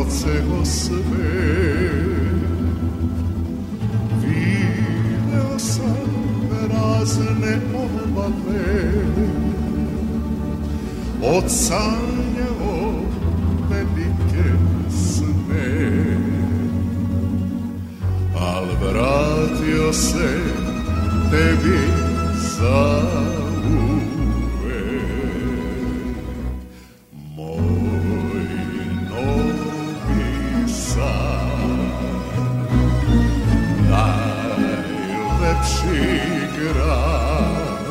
ceo svet. Video sam razne obave, odsanjao velike sne, al vratio se tebi za uvek. Moj Novi Sad, najlepši grad,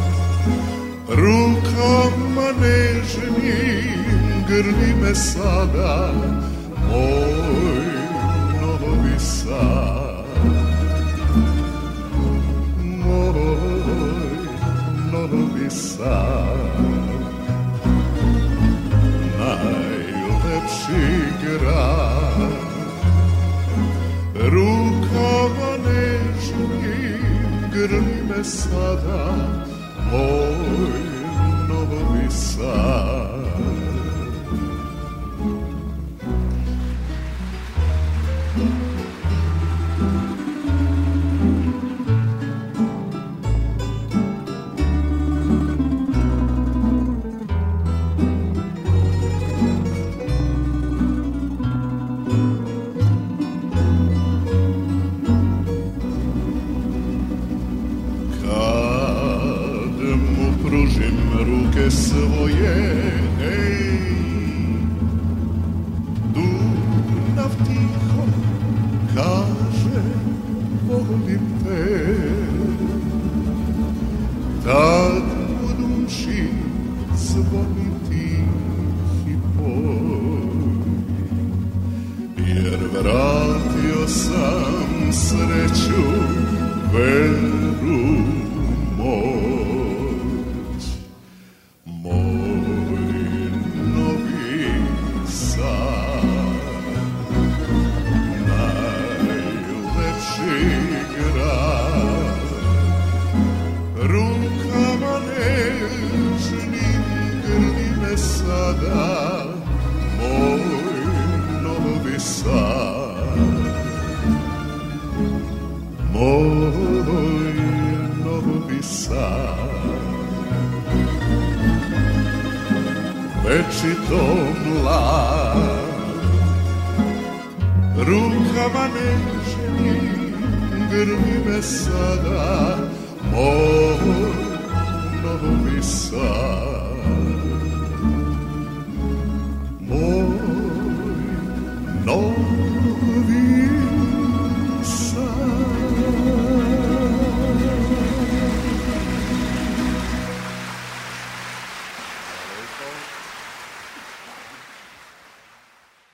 rukama nežnim grli me sada, moj Novi Sad, moj Novi Sad, najlepši grad, rukama nežnim grli me sada, moj Novi Sad. Pružim ruke svoje, ej, Dunav tiho kaže volim te, tad u duši zvoni tihi boj, jer vratio sam sreću, veru moj. Rukama nežnim grli me sada, moj Novi Sad, moj Novi Sad, večito mlad, rukama nežnim grli me sada, moj Novi Sad.